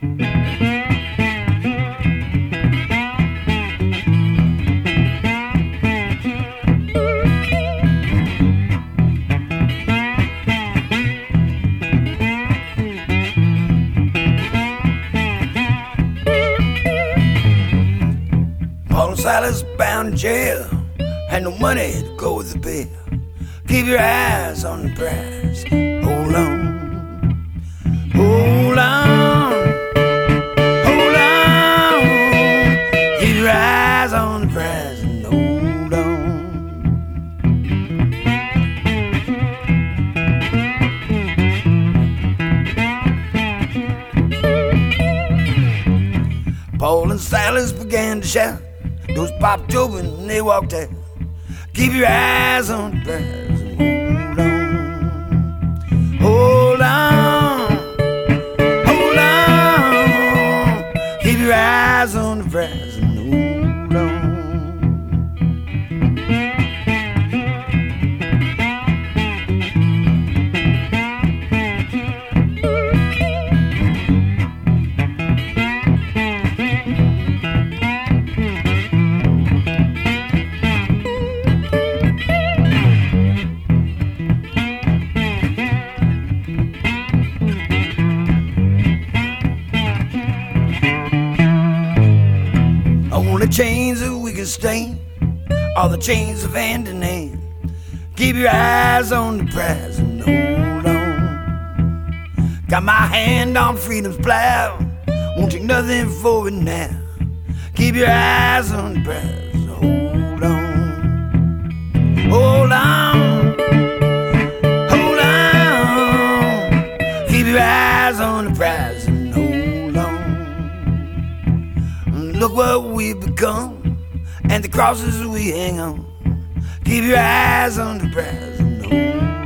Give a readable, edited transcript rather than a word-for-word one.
Paul and Silas bound in jail, had no money to go with the bill. Keep your eyes on the prize. Hold on, hold on, hold on. Keep your eyes on the prize and hold on. Paul and Silas began to shout. Doors popped open and they walked out. Keep your eyes on the prize and hold on, hold on. Keep your eyes on the prize and hold on. The chains that we can stain, all the chains of hand in hand. Keep your eyes on the prize and hold on. Got my hand on freedom's plow, won't take nothing for it now. Keep your eyes on the prize and hold on. Hold on, hold on. Keep your eyes on the prize and hold on. Look what we've become and the crosses we hang on. Keep your eyes on the prize and hold on.